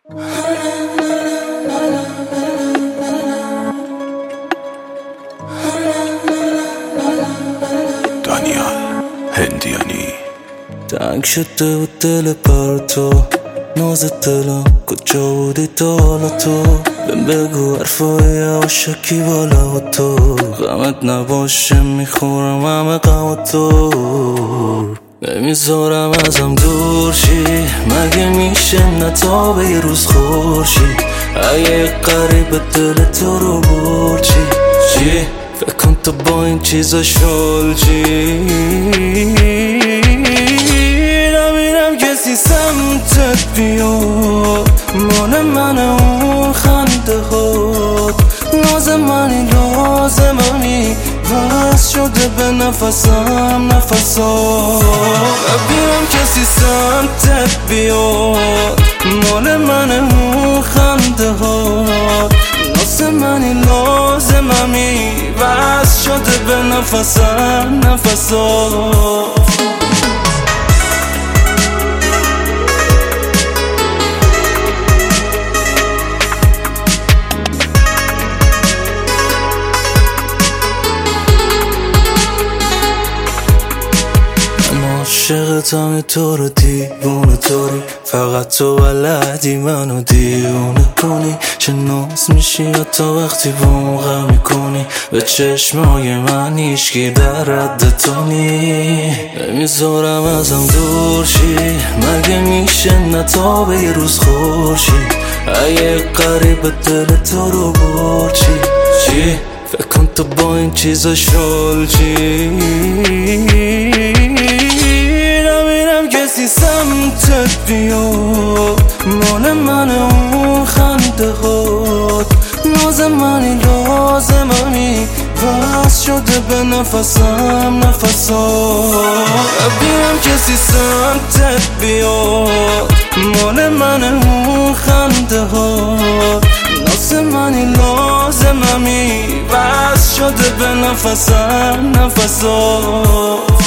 دانیال هندیانی. تنگ شده بود دل پر تو، ناز دلم کجا بودی تا حالا تو؟ بهم بگو حرفای عاشقی بالا و تو، غمت نباشه میخورم همه غم تو، نمیذارم ازم دور شی، مگه میشه نتابه یه روز خورشید؟ اگه قریب دل تو رو برد چی؟ فکر کن تو با این چیزا شل چی؟ نمیرم کسی سمتت بیاد، مال من اون خنده هات، ناز منی لازممی وز شده به نفسم نفسات. نمیرم کسی سمتت بیاد، مال من اون خنده هات، ناز منی لازممی وز شده به نفسم نفسات. عاشقتم تو رو دیوونه طوری، فقط تو بلدی منو دیوونه کنی، چه ناز میشی حتی وقتی با غم میکنی، به چشمای من هیچکی در رد تو نی، نمیذارم ازم دور شی، مگه میشه نتابه یه روز خورشید؟ اگه قریب دل تو رو برد چی؟ فکر کن تو با این چیزا شل چی؟ نمیرم کسی سمتت بیاد، مال من اون خنده هات، ناز منی لازممی وز شده به نفسم نفسات. نمیرم کسی سمتت بیاد، مال من اون خنده هات، ناز منی لازممی وز شده به نفسم نفسات.